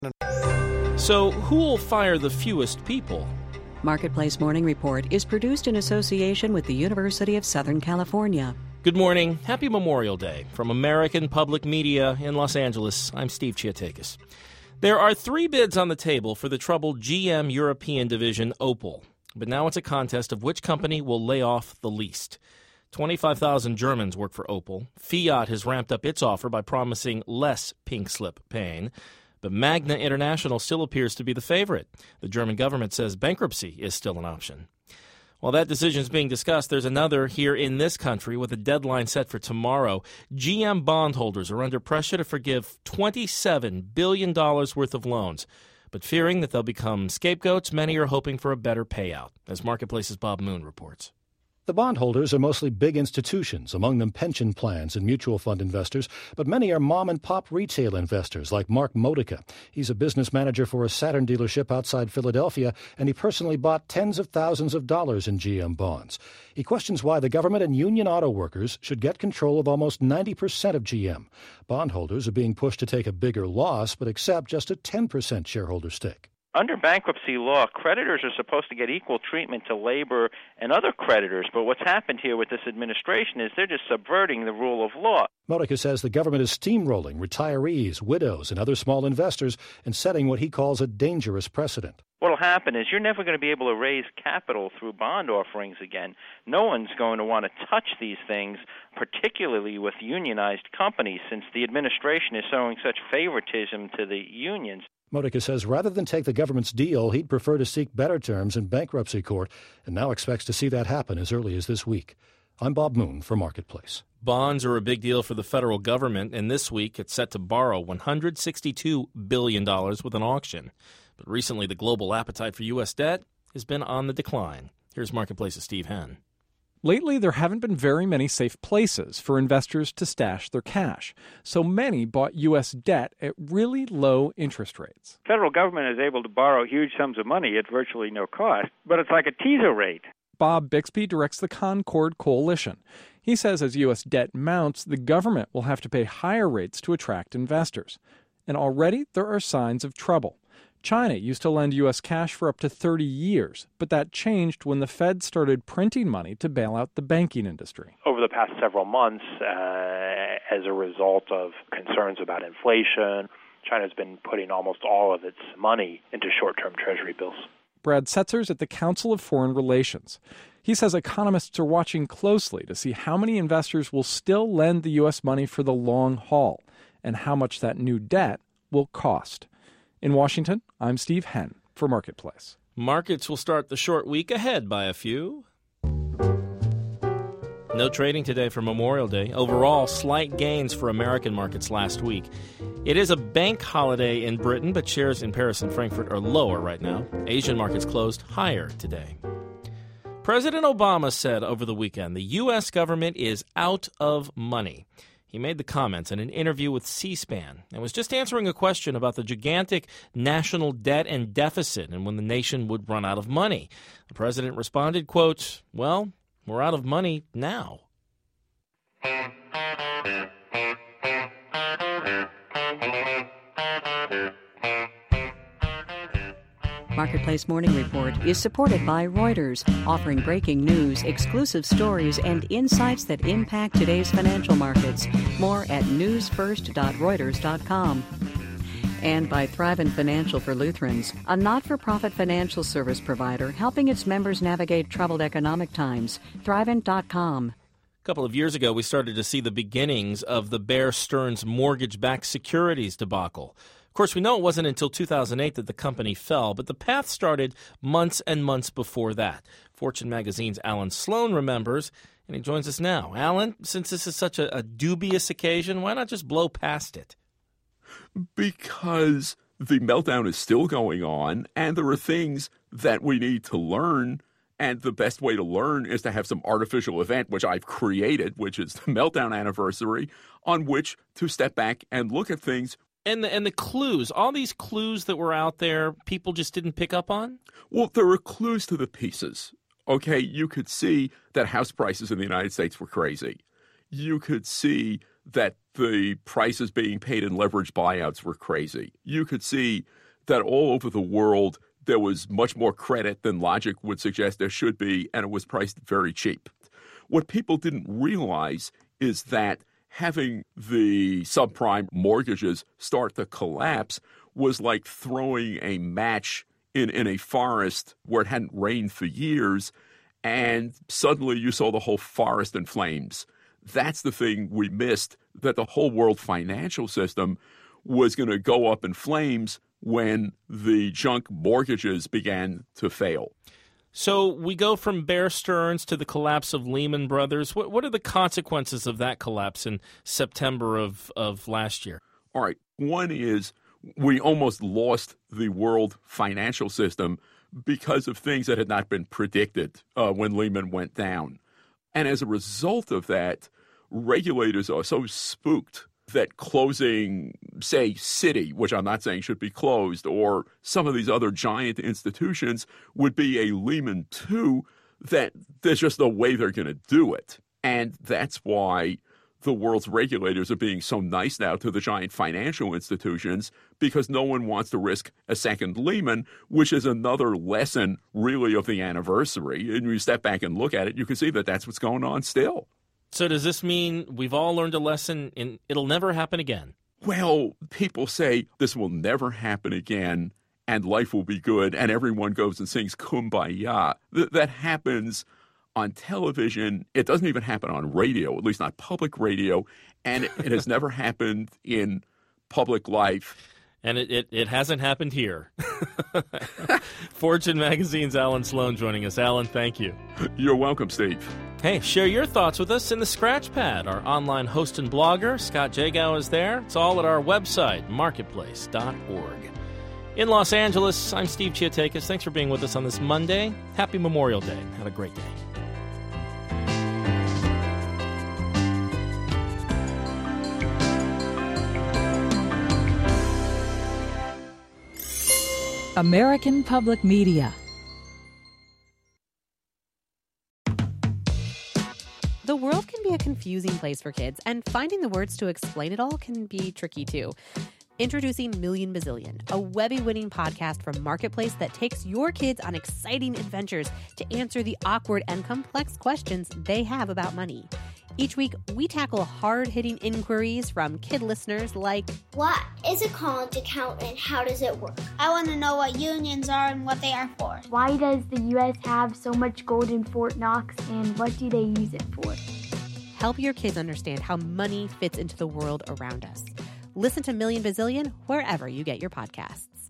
So, who will fire the fewest people? Marketplace Morning Report is produced in association with the University of Southern California. Good morning. Happy Memorial Day. From American Public Media in Los Angeles, I'm Steve Chiatakis. There are 3 bids on the table for the troubled GM European division Opel. But now it's a contest of which company will lay off the least. 25,000 Germans work for Opel. Fiat has ramped up its offer by promising less pink slip pain. But Magna International still appears to be the favorite. The German government says bankruptcy is still an option. While that decision is being discussed, there's another here in this country with a deadline set for tomorrow. GM bondholders are under pressure to forgive $27 billion worth of loans. But fearing that they'll become scapegoats, many are hoping for a better payout, as Marketplace's Bob Moon reports. The bondholders are mostly big institutions, among them pension plans and mutual fund investors, but many are mom-and-pop retail investors like Mark Modica. He's a business manager for a Saturn dealership outside Philadelphia, and he personally bought tens of thousands of dollars in GM bonds. He questions why the government and union auto workers should get control of almost 90% of GM. Bondholders are being pushed to take a bigger loss, but accept just a 10% shareholder stake. Under bankruptcy law, creditors are supposed to get equal treatment to labor and other creditors, but what's happened here with this administration is they're just subverting the rule of law. Modica says the government is steamrolling retirees, widows, and other small investors and setting what he calls a dangerous precedent. What will happen is you're never going to be able to raise capital through bond offerings again. No one's going to want to touch these things, particularly with unionized companies, since the administration is showing such favoritism to the unions. Modica says rather than take the government's deal, he'd prefer to seek better terms in bankruptcy court, and now expects to see that happen as early as this week. I'm Bob Moon for Marketplace. Bonds are a big deal for the federal government, and this week it's set to borrow $162 billion with an auction. But recently the global appetite for U.S. debt has been on the decline. Here's Marketplace's Steve Henn. Lately, there haven't been very many safe places for investors to stash their cash, so many bought U.S. debt at really low interest rates. Federal government is able to borrow huge sums of money at virtually no cost, but it's like a teaser rate. Bob Bixby directs the Concord Coalition. He says as U.S. debt mounts, the government will have to pay higher rates to attract investors. And already there are signs of trouble. China used to lend U.S. cash for up to 30 years, but that changed when the Fed started printing money to bail out the banking industry. Over the past several months, as a result of concerns about inflation, China's been putting almost all of its money into short-term treasury bills. Brad Setzer's at the Council of Foreign Relations. He says economists are watching closely to see how many investors will still lend the U.S. money for the long haul and how much that new debt will cost. In Washington, I'm Steve Henn for Marketplace. Markets will start the short week ahead by a few. No trading today for Memorial Day. Overall, slight gains for American markets last week. It is a bank holiday in Britain, but shares in Paris and Frankfurt are lower right now. Asian markets closed higher today. President Obama said over the weekend the U.S. government is out of money. He made the comments in an interview with C-SPAN and was just answering a question about the gigantic national debt and deficit and when the nation would run out of money. The president responded, quote, "Well, we're out of money now." Marketplace Morning Report is supported by Reuters, offering breaking news, exclusive stories, and insights that impact today's financial markets. More at newsfirst.reuters.com. And by Thrivent Financial for Lutherans, a not-for-profit financial service provider helping its members navigate troubled economic times. Thrivent.com. A couple of years ago, we started to see the beginnings of the Bear Stearns mortgage-backed securities debacle. Of course, we know it wasn't until 2008 that the company fell, but the path started months and months before that. Fortune magazine's Alan Sloan remembers, and he joins us now. Alan, since this is such a dubious occasion, why not just blow past it? Because the meltdown is still going on, and there are things that we need to learn. And the best way to learn is to have some artificial event, which I've created, which is the meltdown anniversary, on which to step back and look at things. And the clues, all these clues that were out there, people just didn't pick up on? Well, there are clues to the pieces. Okay, you could see that house prices in the United States were crazy. You could see that the prices being paid in leveraged buyouts were crazy. You could see that all over the world there was much more credit than logic would suggest there should be, and it was priced very cheap. What people didn't realize is that having the subprime mortgages start to collapse was like throwing a match in a forest where it hadn't rained for years, and suddenly you saw the whole forest in flames. That's the thing we missed, that the whole world financial system was going to go up in flames when the junk mortgages began to fail. So we go from Bear Stearns to the collapse of Lehman Brothers. What are the consequences of that collapse in September of last year? All right. One is we almost lost the world financial system because of things that had not been predicted when Lehman went down. And as a result of that, regulators are so spooked that closing, say, Citi, which I'm not saying should be closed, or some of these other giant institutions would be a Lehman 2, that there's just no way they're going to do it. And that's why the world's regulators are being so nice now to the giant financial institutions, because no one wants to risk a second Lehman, which is another lesson, really, of the anniversary. And you step back and look at it, you can see that that's what's going on still. So does this mean we've all learned a lesson and it'll never happen again? Well, people say this will never happen again and life will be good, and everyone goes and sings Kumbaya. That happens on television. It doesn't even happen on radio, at least not public radio, and it has never happened in public life. And it hasn't happened here. Fortune Magazine's Alan Sloan joining us. Alan, thank you. You're welcome, Steve. Hey, share your thoughts with us in the Scratch Pad, our online host and blogger. Scott Jagow is there. It's all at our website, marketplace.org. In Los Angeles, I'm Steve Chiatakis. Thanks for being with us on this Monday. Happy Memorial Day. Have a great day. American Public Media. The world can be a confusing place for kids, and finding the words to explain it all can be tricky too. Introducing Million Bazillion, a Webby-winning podcast from Marketplace that takes your kids on exciting adventures to answer the awkward and complex questions they have about money. Each week, we tackle hard-hitting inquiries from kid listeners like, what is a college account and how does it work? I want to know what unions are and what they are for. Why does the U.S. have so much gold in Fort Knox, and what do they use it for? Help your kids understand how money fits into the world around us. Listen to Million Bazillion wherever you get your podcasts.